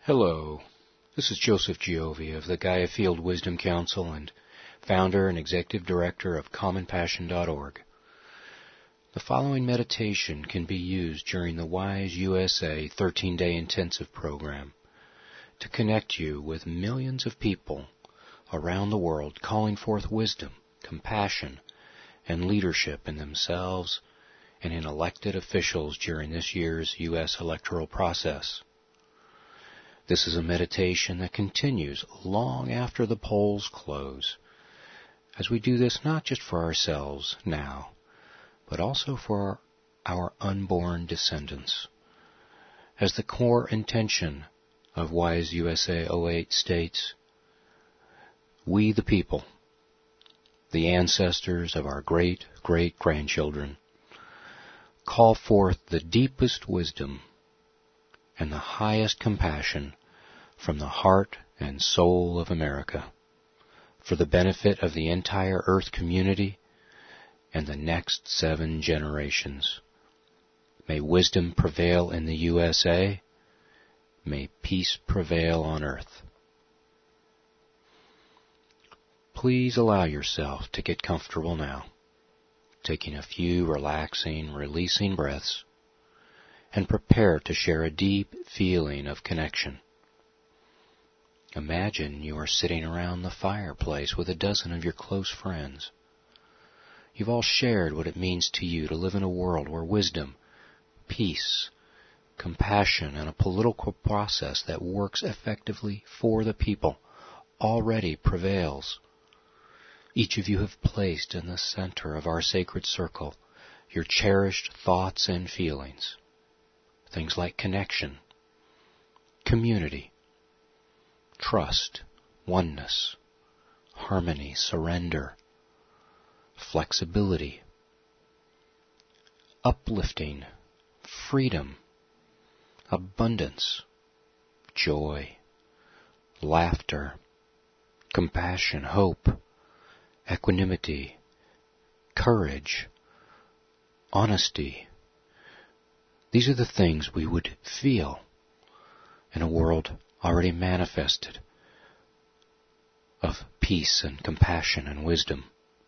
Hello, this is Joseph Giovi of the Gaia Field Wisdom Council and founder and executive director of commonpassion.org. The following meditation can be used during the WISE USA 13-day intensive program to connect you with millions of people around the world calling forth wisdom, compassion, and leadership in themselves and in elected officials during this year's U.S. electoral process. This is a meditation that continues long after the polls close, as we do this not just for ourselves now, but also for our unborn descendants. As the core intention of WISE USA 08 states, we the people, the ancestors of our great-great-grandchildren, call forth the deepest wisdom and the highest compassion from the heart and soul of America for the benefit of the entire Earth community and the next 7 generations. May wisdom prevail in the USA. May peace prevail on Earth. Please allow yourself to get comfortable now, taking a few relaxing, releasing breaths, and prepare to share a deep feeling of connection. Imagine you are sitting around the fireplace with a dozen of your close friends. You've all shared what it means to you to live in a world where wisdom, peace, compassion, and a political process that works effectively for the people already prevails. Each of you have placed in the center of our sacred circle your cherished thoughts and feelings. Things like connection, community, trust, oneness, harmony, surrender, flexibility, uplifting, freedom, abundance, joy, laughter, compassion, hope, equanimity, courage, honesty. These are the things we would feel in a world already manifested of peace and compassion and wisdom.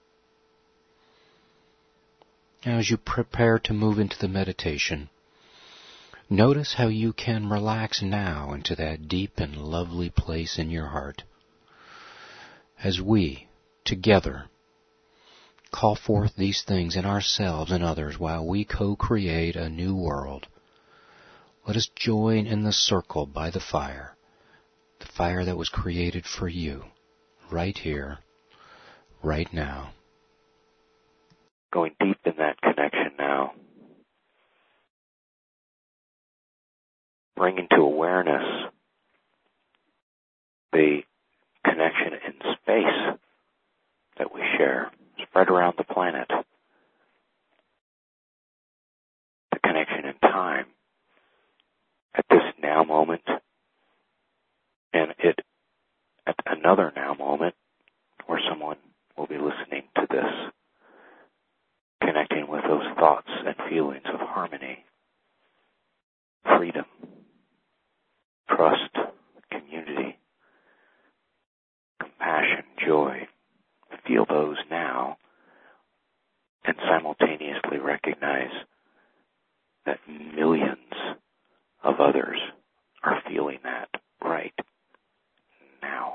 Now, as you prepare to move into the meditation, notice how you can relax now into that deep and lovely place in your heart as we, together, call forth these things in ourselves and others while we co-create a new world. Let us join in the circle by the fire that was created for you, right here, right now. Going deep in that connection now. Bring into awareness the connection in space that we share, spread around the planet. The connection in time, at this now moment, and at another now moment, where someone will be listening to this, connecting with those thoughts and feelings of harmony, freedom, trust, community, compassion, joy. Feel those now and simultaneously recognize that millions of others are feeling that right now.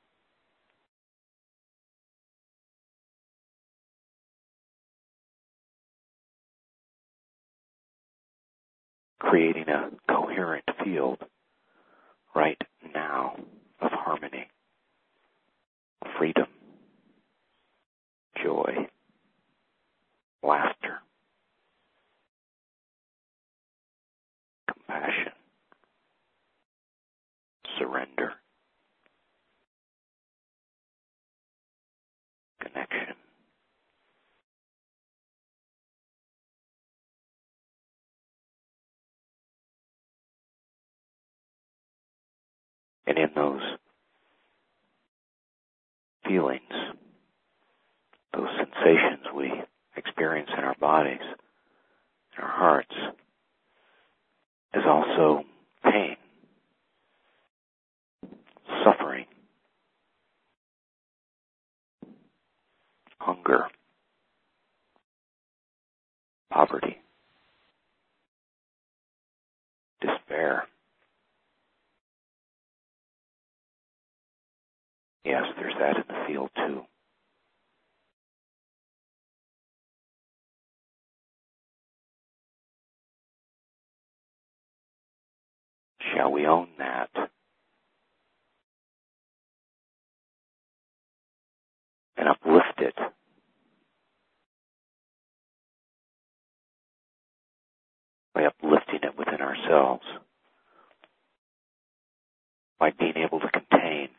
Creating a coherent field right now of harmony, freedom, joy, laughter, compassion, surrender, connection. And in those feelings, those sensations we experience in our bodies, in our hearts, is also pain, Yes, there's that in the field too. Shall we own that? And uplift it? By uplifting it within ourselves. By being able to contain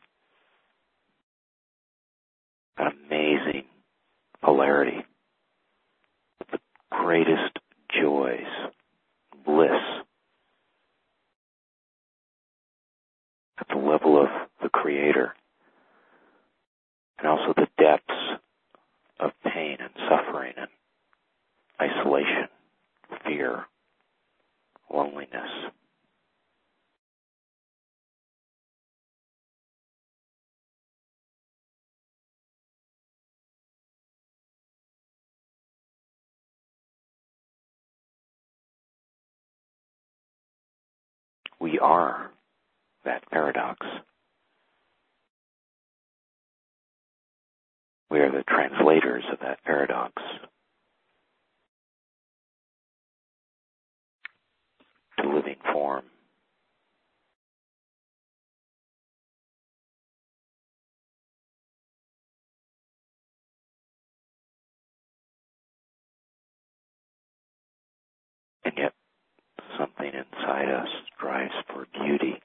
an amazing polarity, the greatest joys, bliss, at the level of the Creator, and also the depths of pain and suffering and isolation, fear, loneliness. We are that paradox. We are the translators of that paradox. To living form. And yet, something inside us strives for beauty,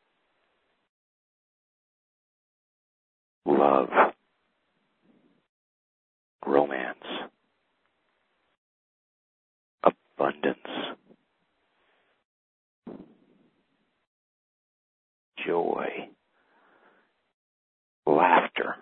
love, romance, abundance, joy, laughter.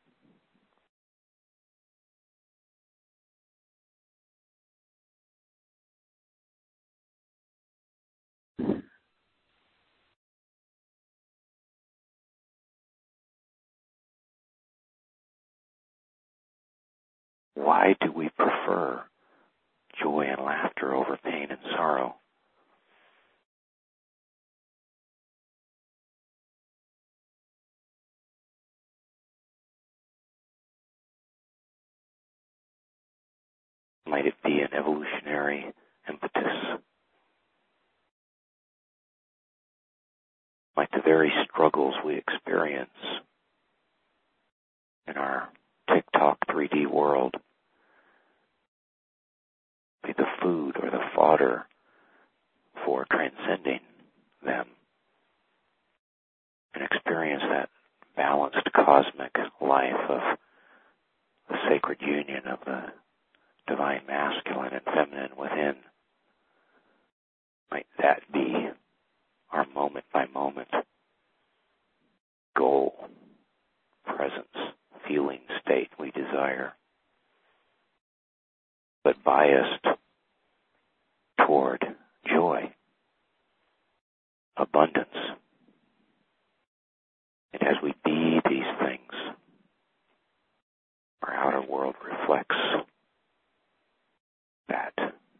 Why do we prefer joy and laughter over pain and sorrow? Might it be an evolutionary impetus? Might the very struggles we experience in our TikTok 3D world be the food or the fodder for transcending them and experience that balanced cosmic life of the sacred union of the divine masculine and feminine within? Might that be our moment by moment goal, presence, feeling state we desire, but biased toward joy, abundance? And as we be these things, our outer world reflects that.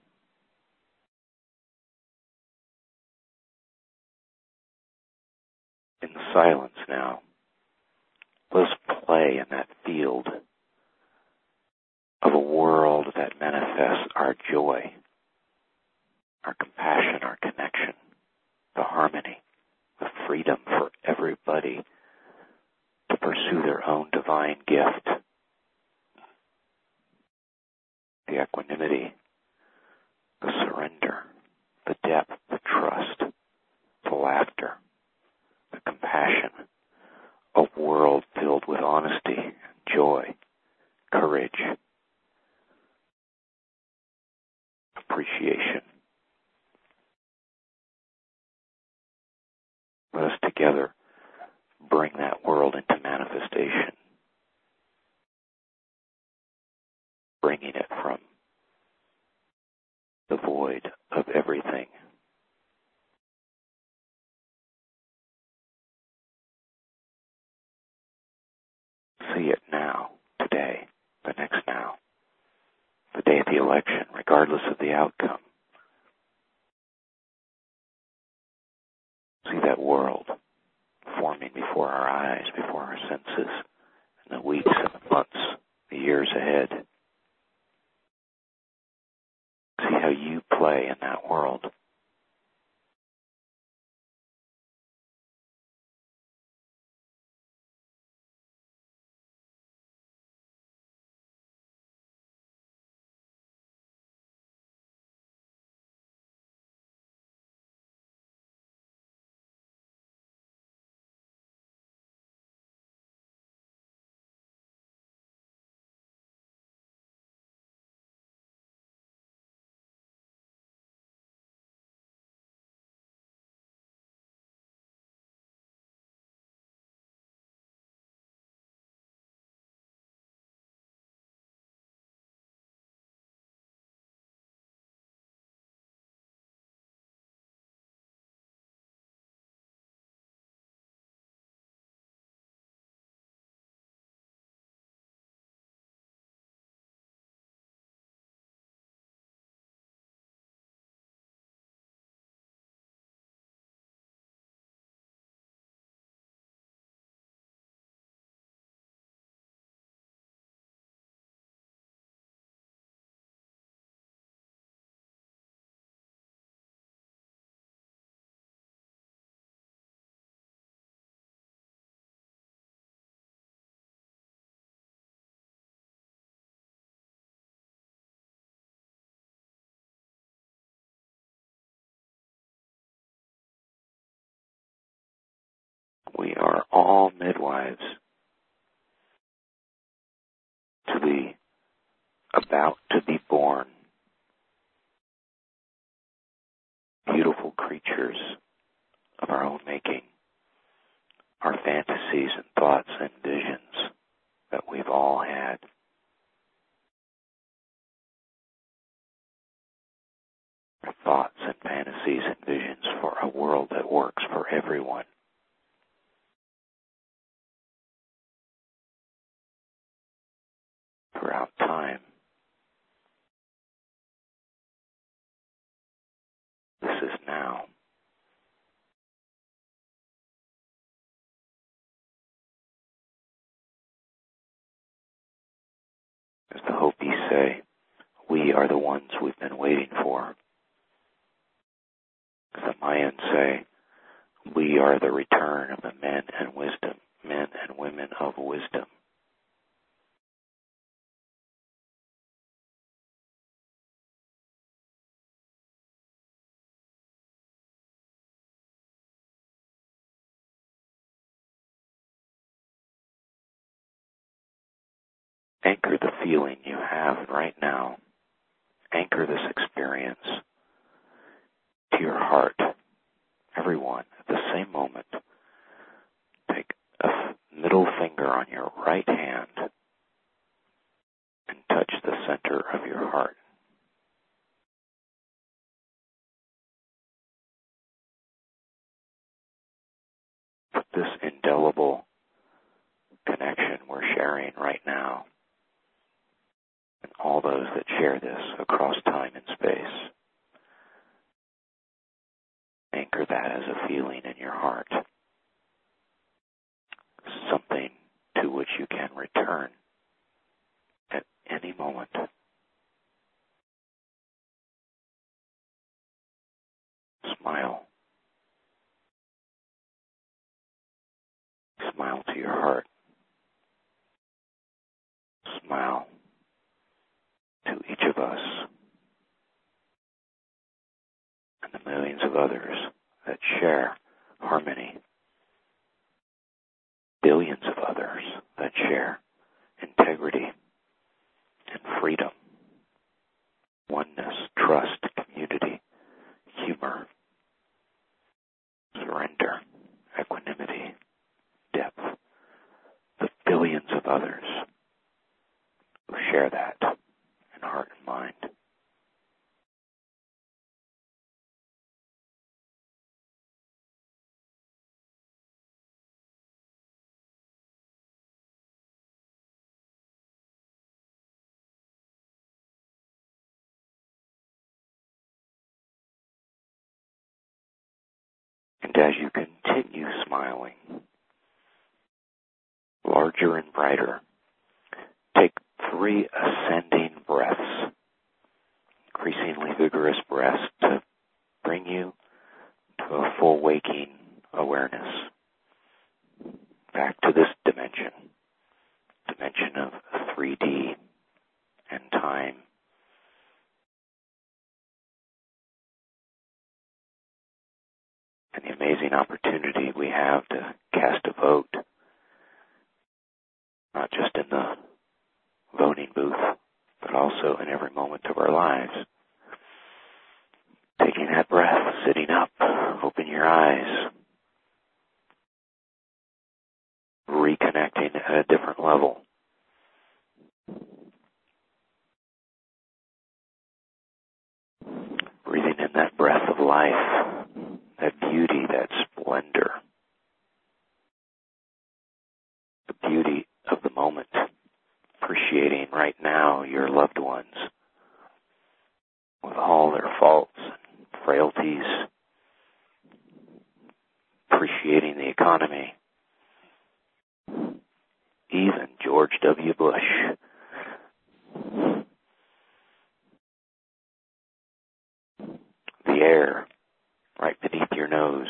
In the silence now, let us play in that field of a world that manifests our joy, our compassion, our connection, the harmony, the freedom for everybody to pursue their own divine gift, the equanimity, the surrender, the depth, the trust, the laughter, the compassion, a world filled with honesty, joy, courage, appreciation. Let us together bring that world into manifestation, bringing it from the void of everything. See it now, today, the next now, the day of the election, regardless of the outcome. See that world forming before our eyes, before our senses, in the weeks and the months, the years ahead. See how you play in that world. We are all midwives to the about to be born beautiful creatures of our own making, our fantasies and thoughts and visions that we've all had. Our thoughts and fantasies and visions for a world that works for everyone. Throughout time, this is now. As the Hopis say, we are the ones we've been waiting for. As the Mayans say, we are the return of the men and women of wisdom. Anchor the feeling you have right now. Anchor this experience to your heart. Everyone, at the same moment, take a middle finger on your right hand and touch the center of your heart. Put this indelible connection we're sharing right now, and all those that share this across time and space. Anchor that as a feeling in your heart, something to which you can return at any moment. Smile. Smile to your heart. Smile to each of us and the millions of others that share harmony. Billions of others that share integrity and freedom, oneness, trust, community, humor, surrender, equanimity, depth. The billions of others who share that in heart and mind. And as you continue smiling, larger and brighter. Take 3 ascending breaths, increasingly vigorous breaths to bring you to a full waking awareness, back to this dimension of 3D and time. And the amazing opportunity we have to cast a vote, not just in the voting booth, but also in every moment of our lives. Taking that breath, sitting up, open your eyes, reconnecting at a different level. Breathing in that breath of life, that beauty, that splendor, the beauty of the moment, appreciating right now your loved ones with all their faults and frailties, appreciating the economy, even George W. Bush. The air right beneath your nose,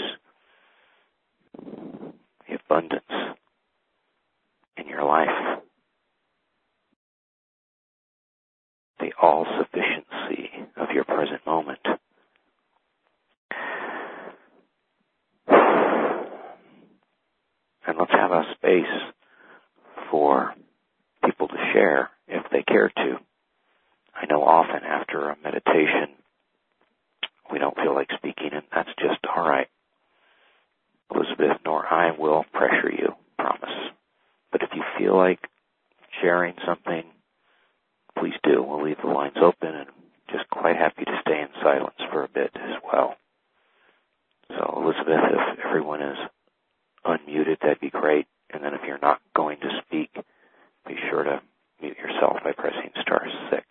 the abundance in your life, the all-sufficiency of your present moment. And let's have a space for people to share if they care to. I know often after a meditation, we don't feel like speaking, and that's just all right. Elizabeth nor I will pressure you, promise. But if you feel like sharing something, please do. We'll leave the lines open and just quite happy to stay in silence for a bit as well. So, Elizabeth, if everyone is unmuted, that'd be great. And then if you're not going to speak, be sure to mute yourself by pressing *6.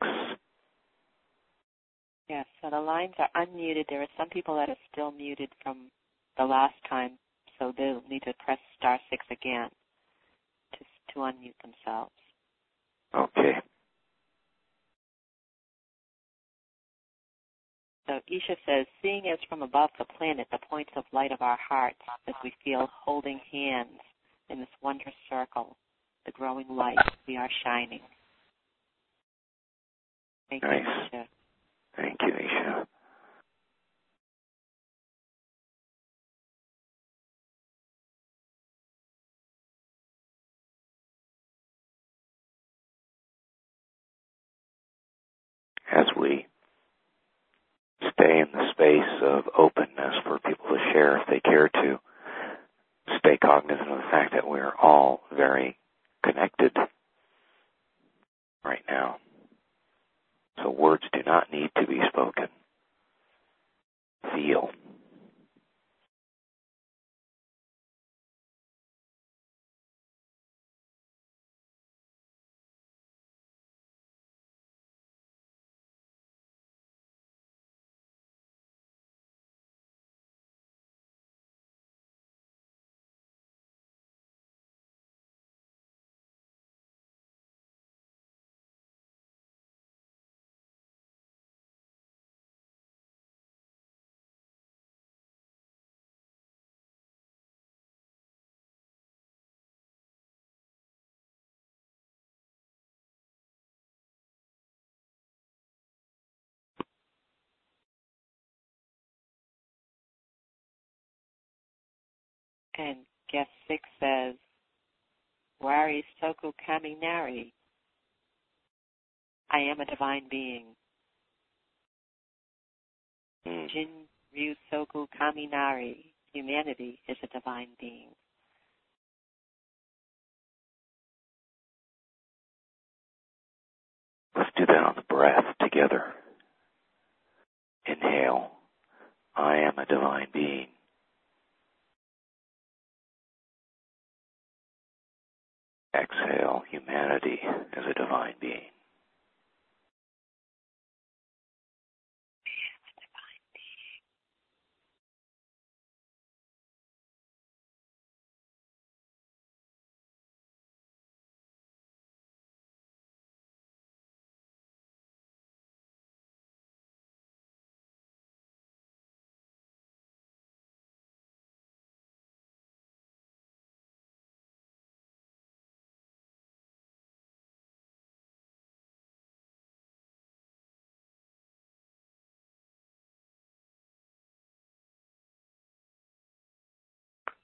Yes, so the lines are unmuted. There are some people that are still muted from the last time, so they'll need to press *6 again to unmute themselves. Okay. So Isha says, seeing as from above the planet the points of light of our hearts as we feel holding hands in this wondrous circle, the growing light, we are shining. Thank Nice. you, Isha. Thank you, Isha. As we stay in the space of openness for people to share if they care to, stay cognizant of the fact that we're all very connected right now. So words do not need to be spoken. Feel. And guest 6 says, Wari Soku Kaminari, I am a divine being. Jin Ryu Soku Kaminari, humanity is a divine being. Let's do that on the breath together. Inhale. I am a divine being. Exhale. Humanity is a divine being.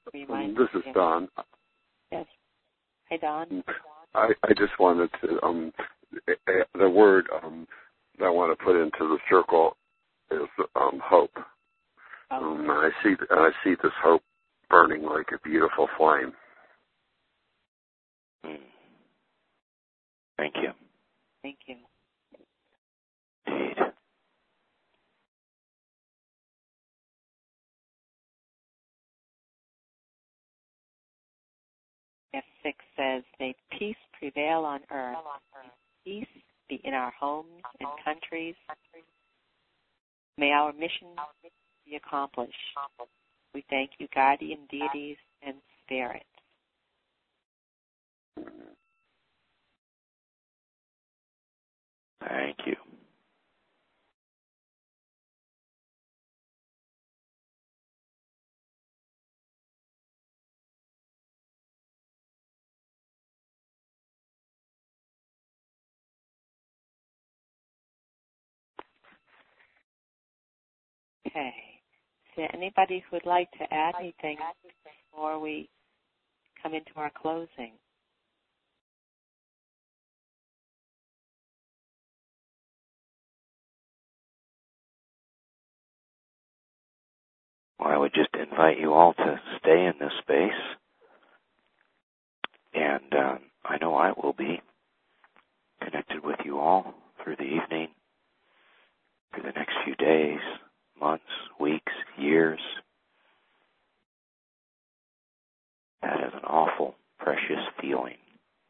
This is Don. Yes. Hi, Don. I just wanted to, the word that I want to put into the circle is hope. I see this hope burning like a beautiful flame. Thank you. Thank you. Indeed. F6 says, may peace prevail on earth. Peace be in our homes and countries. May our mission be accomplished. We thank you, guardian deities and spirits. Thank you. Okay. Is there anybody who would like to add anything before we come into our closing? Well, I would just invite you all to stay in this space. And I know I will be connected with you all through the evening, through the next few days, months, weeks, years. That is an awful, precious feeling.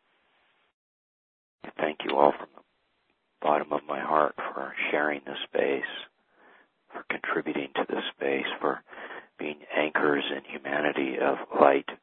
I thank you all from the bottom of my heart for sharing this space, for contributing to this space, for being anchors in humanity of light,